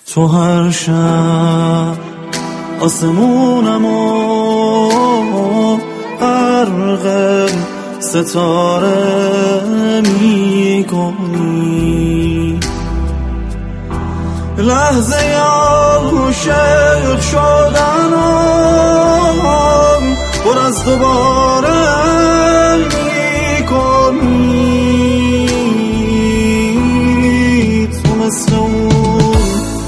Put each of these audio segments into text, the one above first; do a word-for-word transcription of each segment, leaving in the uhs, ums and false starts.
تو هر شب آسمونمو غرق ستاره میکنی، لحظه عاشق شدنم پر از دوباره میکنی. تو مثل اون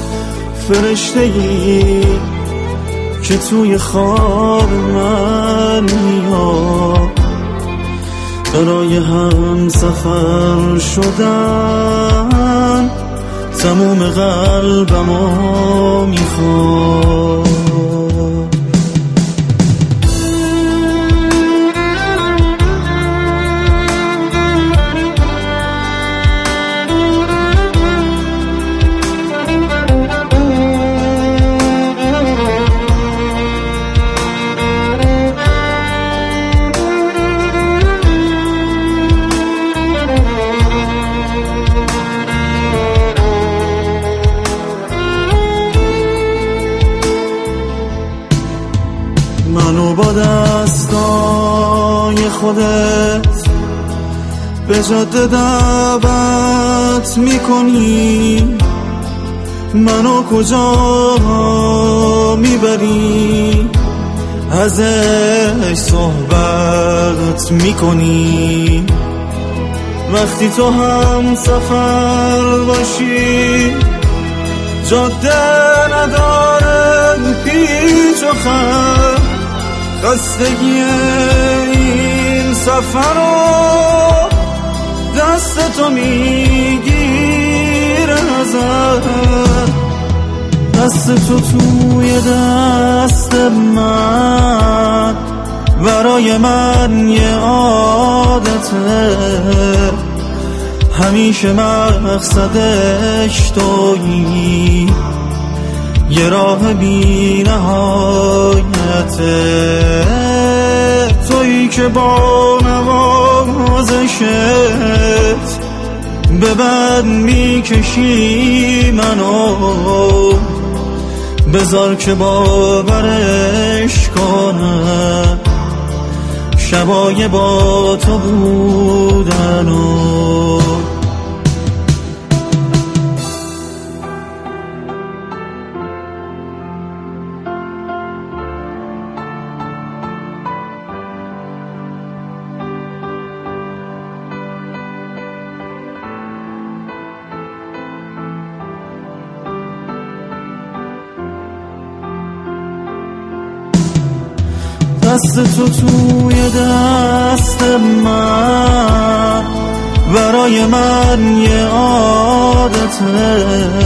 فرشته‌ای که توی خواب من میاد، برای هم سفر شدن تموم قلبمو میخواد. منو با دستای خودت به جاده دعوت میکنی، منو کجا میبری ازش صحبت میکنی. وقتی تو هم سفر باشی جاده نداره پیچ و خم، خستگی این سفر رو دست تو میگیره ازم، دست تو توی دست من برای من یه عادته، همیشه مقصدش تویی، یه راه بی نهایته، تویی که با نوازشت به بد میکشی منو، بذار که باورش کنم شبای با تو بودنو. دست تو توی دست من برای من یه عادته،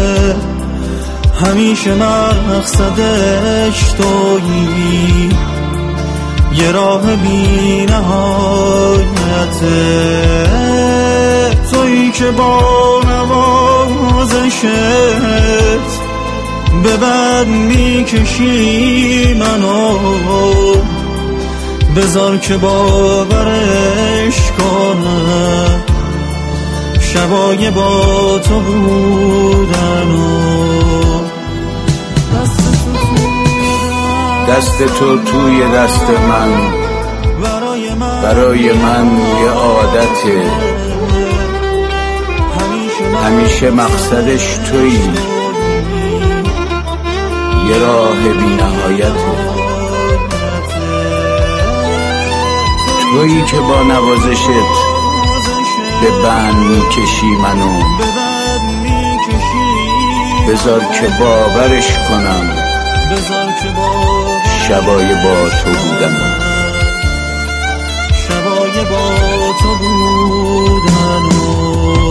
همیشه مقصدش تویی، یه راه بی نهایته، تویی که با نوازشت به بد میکشی منو، بذار که باورش کنم شبای با تو بودنو. دست تو توی دست من برای من یه عادته، همیشه مقصدش تویی، یه راه بی نهایته، تویی که با نوازشت به بند میکشی منو، بذار که باورش کنم شبای با تو بودنو، شبای با تو بودنو.